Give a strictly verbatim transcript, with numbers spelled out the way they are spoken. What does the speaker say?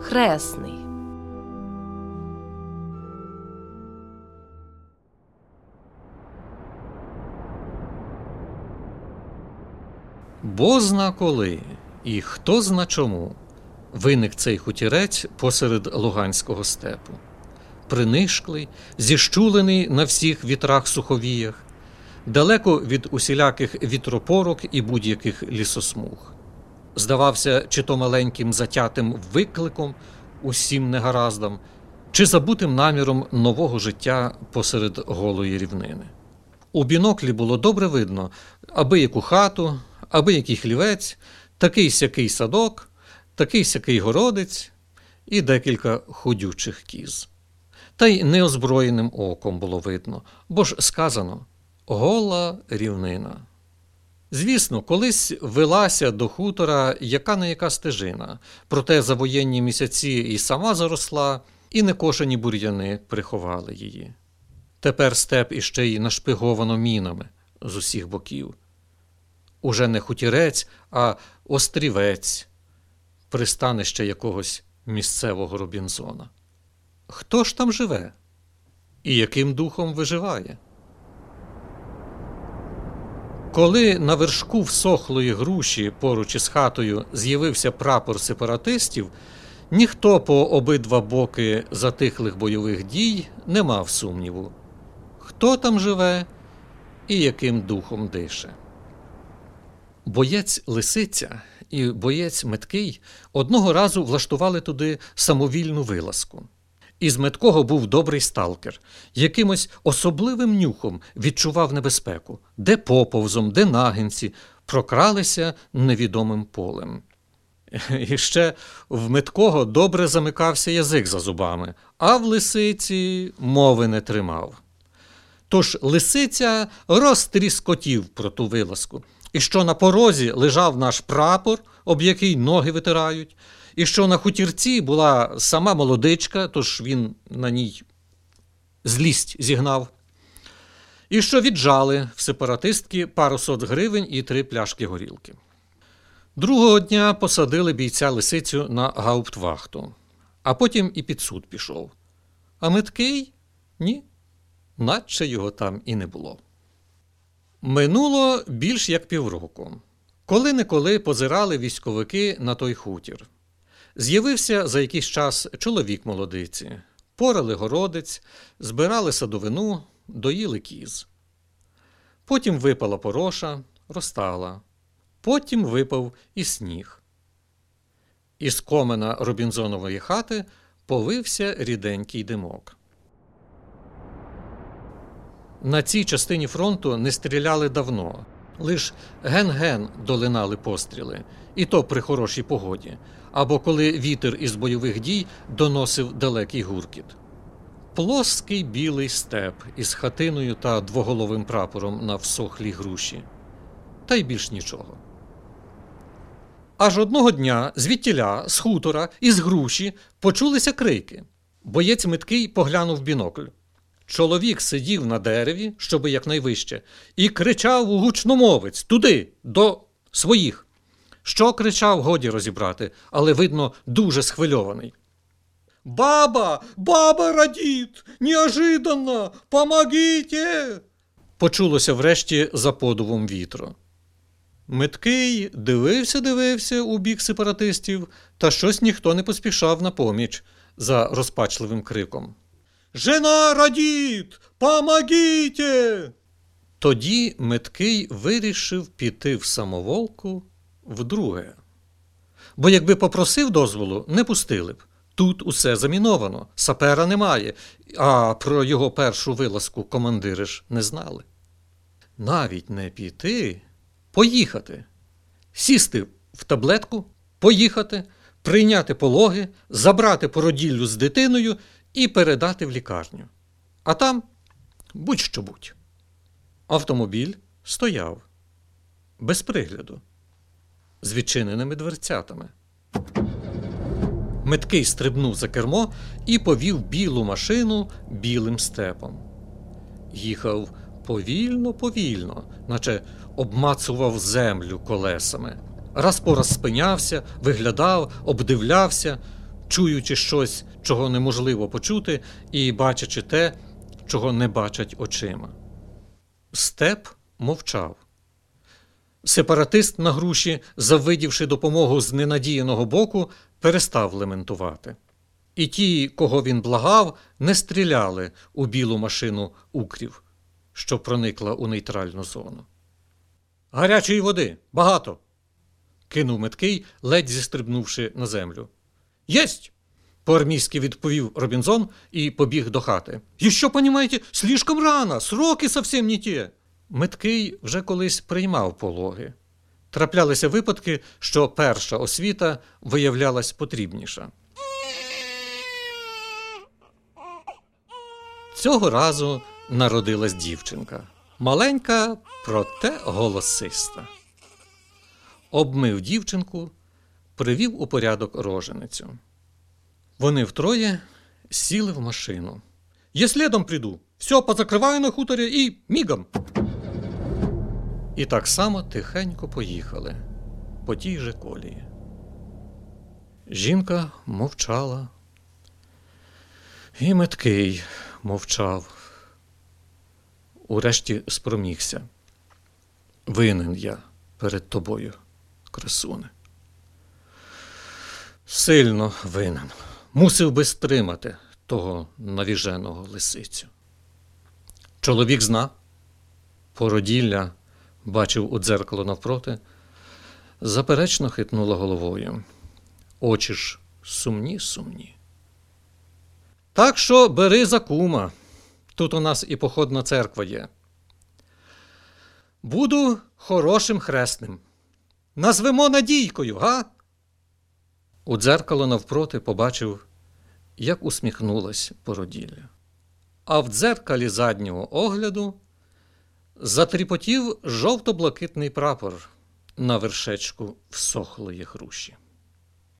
хресний. Бозна коли і хто зна чому виник цей хутірець посеред Луганського степу. Принишклий, зіщулений на всіх вітрах-суховіях, далеко від усіляких вітропорок і будь-яких лісосмуг. Здавався чи то маленьким затятим викликом усім негараздам, чи забутим наміром нового життя посеред голої рівнини. У біноклі було добре видно аби яку хату, аби який хлівець, такий-сякий садок, такий-сякий городець і декілька ходючих кіз. Та й неозброєним оком було видно, бо ж сказано «гола рівнина». Звісно, колись велася до хутора яка-не-яка стежина, проте за воєнні місяці і сама заросла, і некошені бур'яни приховали її. Тепер степ іще й нашпиговано мінами з усіх боків. Уже не хутірець, а острівець, пристанище якогось місцевого Робінзона. Хто ж там живе? І яким духом виживає? Коли на вершку всохлої груші поруч із хатою з'явився прапор сепаратистів, ніхто по обидва боки затихлих бойових дій не мав сумніву. Хто там живе і яким духом дише? Боєць Лисиця і боєць Меткий одного разу влаштували туди самовільну вилазку. Із Меткого був добрий сталкер, якимось особливим нюхом відчував небезпеку, де поповзом, де нагинці, прокралися невідомим полем. І ще в Меткого добре замикався язик за зубами, а в Лисиці мови не тримав. Тож Лисиця розтріскотів про ту вилазку, і що на порозі лежав наш прапор, об який ноги витирають, і що на хутірці була сама молодичка, тож він на ній злість зігнав, і що віджали в сепаратистки пару сот гривень і три пляшки горілки. Другого дня посадили бійця Лисицю на гауптвахту, а потім і під суд пішов. А Меткий? Ні, наче його там і не було. Минуло більш як півроку. Коли-неколи позирали військовики на той хутір. З'явився за якийсь час чоловік молодиці. Порали городець, збирали садовину, доїли кіз. Потім випала пороша, розтала. Потім випав і сніг. Із комина Робінзонової хати повився ріденький димок. На цій частині фронту не стріляли давно. Лиш ген-ген долинали постріли, і то при хорошій погоді, або коли вітер із бойових дій доносив далекий гуркіт. Плоский білий степ із хатиною та двоголовим прапором на всохлій груші. Та й більш нічого. Аж одного дня звідтіля, з хутора, із груші почулися крики. Боєць Меткий поглянув в бінокль. Чоловік сидів на дереві, щоби якнайвище, і кричав у гучномовець туди, до своїх. Що кричав, годі розібрати, але, видно, дуже схвильований. «Баба! Баба радіт! Неожиданно! Помогите!» Почулося врешті за подувом вітру. Меткий дивився-дивився у бік сепаратистів, та щось ніхто не поспішав на поміч за розпачливим криком. «Жена радіт! Помогите!» Тоді Меткий вирішив піти в самоволку вдруге. Бо якби попросив дозволу, не пустили б. Тут усе заміновано, сапера немає, а про його першу вилазку командири ж не знали. Навіть не піти, поїхати. Сісти в таблетку, поїхати, прийняти пологи, забрати породіллю з дитиною і передати в лікарню. А там будь-що будь. Автомобіль стояв, без пригляду, з відчиненими дверцятами. Меткий стрибнув за кермо і повів білу машину білим степом. Їхав повільно-повільно, наче обмацував землю колесами. Раз по раз спинявся, виглядав, обдивлявся, чуючи щось, чого неможливо почути, і бачачи те, чого не бачать очима. Степ мовчав. Сепаратист на груші, завидівши допомогу з ненадіяного боку, перестав лементувати. І ті, кого він благав, не стріляли у білу машину укрів, що проникла у нейтральну зону. «Гарячої води! Багато!» – кинув Меткий, ледь зістрибнувши на землю. «Єсть!» – по-армійськи відповів Робінзон і побіг до хати. «Еще, понимаете, слишком рано, сроки совсем не те!» Меткий вже колись приймав пологи. Траплялися випадки, що перша освіта виявлялась потрібніша. Цього разу народилась дівчинка. Маленька, проте голосиста. Обмив дівчинку, привів у порядок роженицю. Вони втроє сіли в машину. «Я слідом приду, все позакриваю на хуторі і мігом!» І так само тихенько поїхали по тій же колії. Жінка мовчала. І Меткий мовчав. Урешті спромігся. «Винен я перед тобою, красуне. Сильно винен. Мусив би стримати того навіженого лисицю». Чоловік зна. Породілля бачив у дзеркало навпроти, заперечно хитнула головою. Очі ж сумні-сумні. «Так що бери за кума. Тут у нас і походна церква є. Буду хорошим хресним. Назвемо Надійкою, га?» У дзеркало навпроти побачив, як усміхнулась породілля. А в дзеркалі заднього огляду затріпотів жовто-блакитний прапор на вершечку всохлої груші.